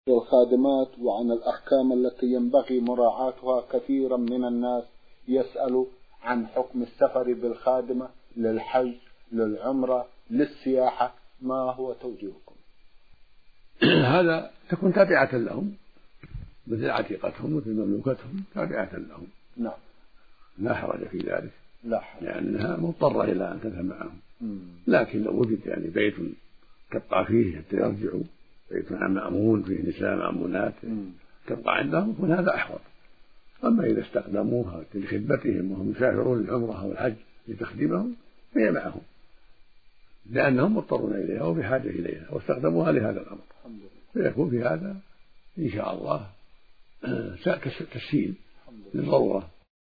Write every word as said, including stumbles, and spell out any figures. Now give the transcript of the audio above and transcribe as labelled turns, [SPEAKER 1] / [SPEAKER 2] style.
[SPEAKER 1] الخادمات وعن الأحكام التي ينبغي مراعاتها. كثيرا من الناس يسأل عن حكم السفر بالخادمة للحج، للعمرة، للسياحة، ما هو توجيهكم؟
[SPEAKER 2] هذا تكون تابعة لهم مثل عتيقتهم مثل مملوكتهم، تابعة لهم.
[SPEAKER 1] نعم،
[SPEAKER 2] لا حرج في ذلك،
[SPEAKER 1] لا حرج،
[SPEAKER 2] لأنها مضطرة إلى أن تذهب معهم.
[SPEAKER 1] مم.
[SPEAKER 2] لكن لو وجد يعني بيت تبقى فيه حتى يرجعوا، بيت مأمون فيه نساء مأمونات تبقى عندهم، يكون هذا أحوط. أما إذا استخدموها لخدمتهم وهم يسافرون للعمرة أو الحج لتخدمهم فهي معهم، لأنهم مضطرون إليها وبحاجة إليها واستخدموها لهذا الأمر، فيكون في هذا إن شاء الله تسهيل للضرورة